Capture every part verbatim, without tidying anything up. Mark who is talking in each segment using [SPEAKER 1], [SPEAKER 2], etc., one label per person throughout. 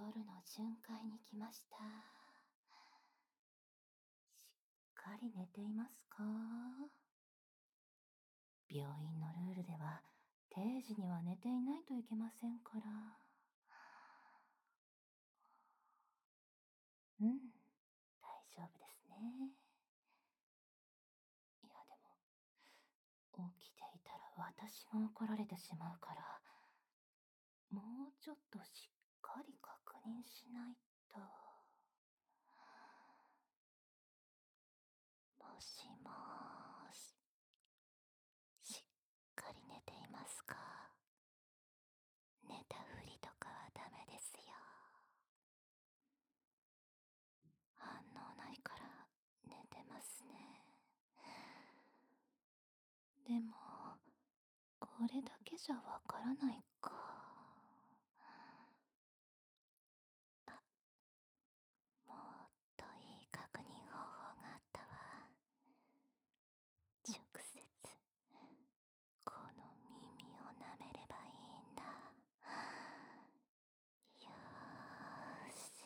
[SPEAKER 1] 夜の巡回に来ました。しっかり寝ていますか？病院のルールでは定時には寝ていないといけませんから。うん、大丈夫ですね。いやでも、起きていたら私が怒られてしまうから、もうちょっとしっかり確認しないと。もしもーし、しっかり寝ていますか？寝たふりとかはダメですよ。反応ないから寝てますね。でも、これだけじゃわからないか。あ、もっといい確認方法があったわ。直接この耳を舐めればいいんだ。よーし。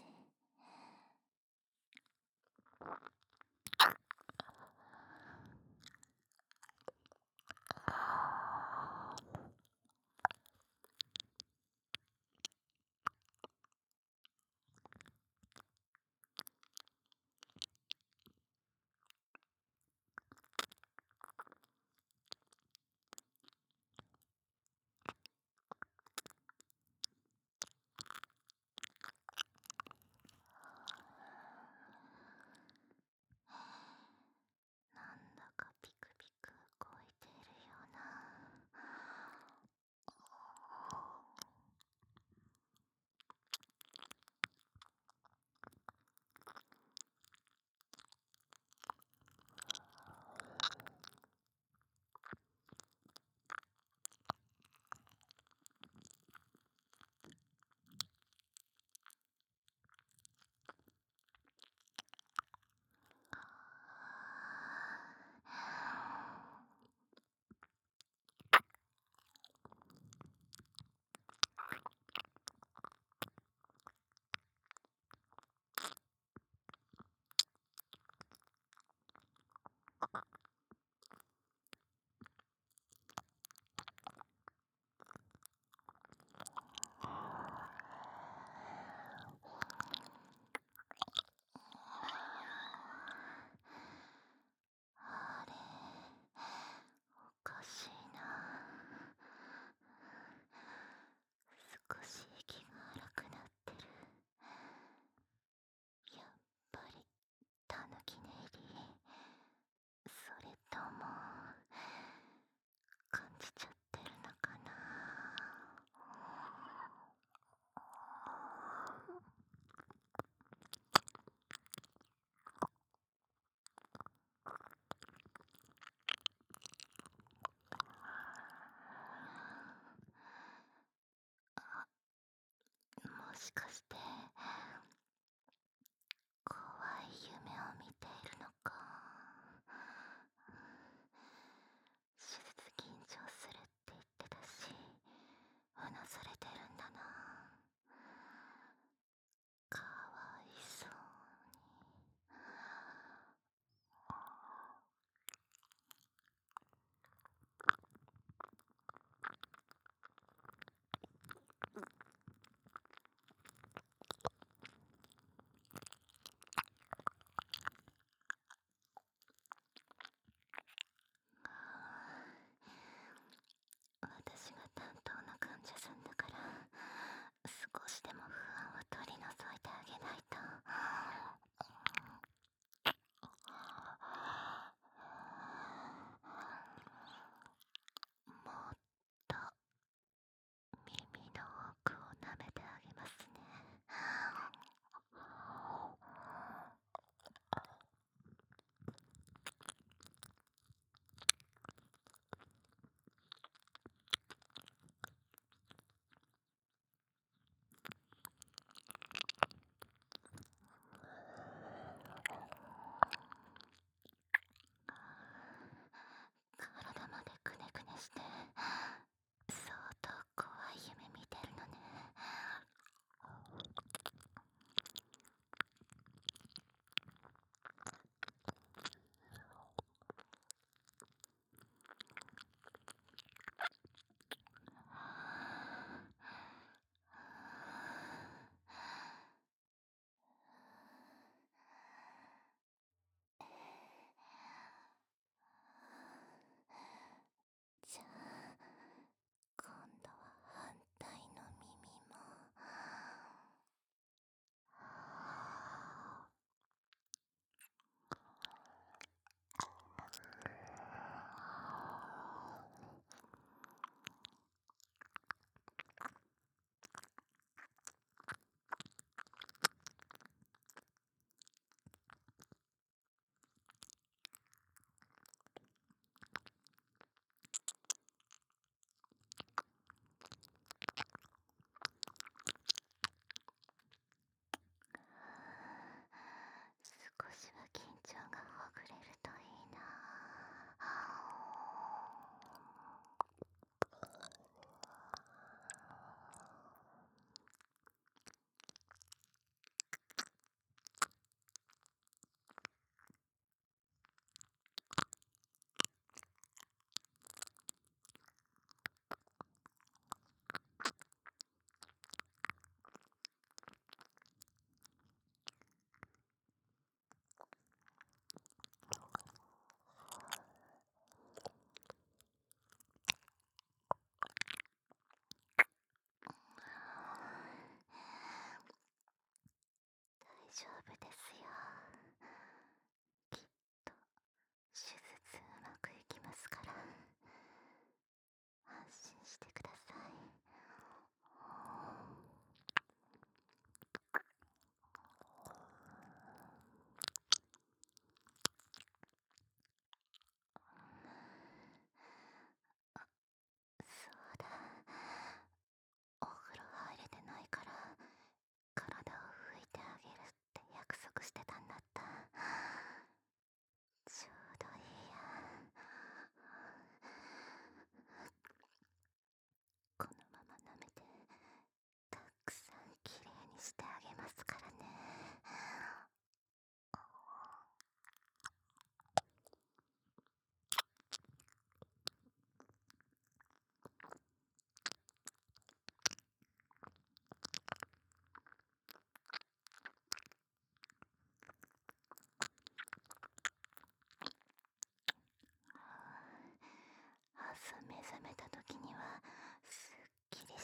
[SPEAKER 1] なんだかピクピク動いているような。あれ、おかしいな。少し息が荒くなってる。やっぱりタヌキ寝入り、それとも感じちゃってるのかな。もしかして怖い夢を見ているのか。手術緊張するって言ってたし、うなされてるんだな。かわいそうに。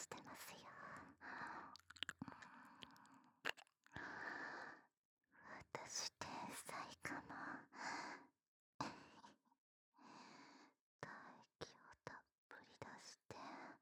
[SPEAKER 1] してますよ。私天才かも。唾液をたっぷり出して、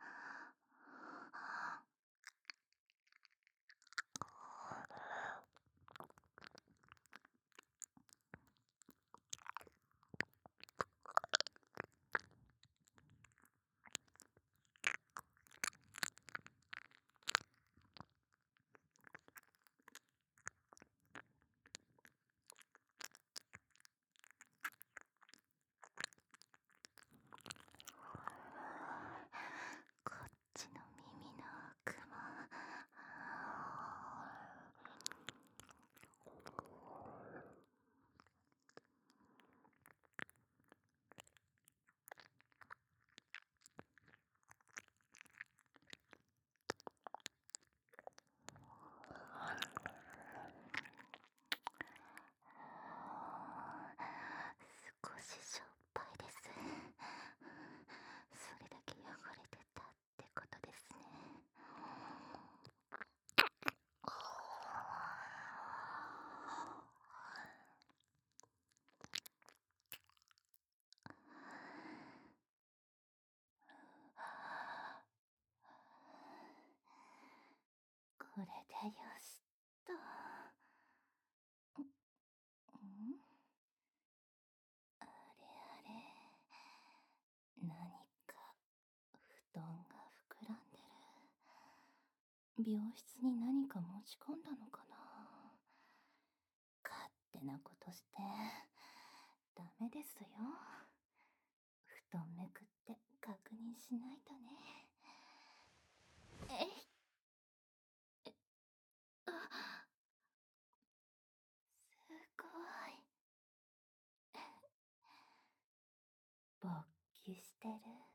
[SPEAKER 1] こっちの耳の奥も。少ししょっぱいです。それだけ汚れてたってことですね。これでよしと。んあれあれ、何か布団が膨らんでる。病室に何か持ち込んだのかな。勝手なことしてダメですよ。布団めくって確認しないとね。えいえあすごい。勃起してる。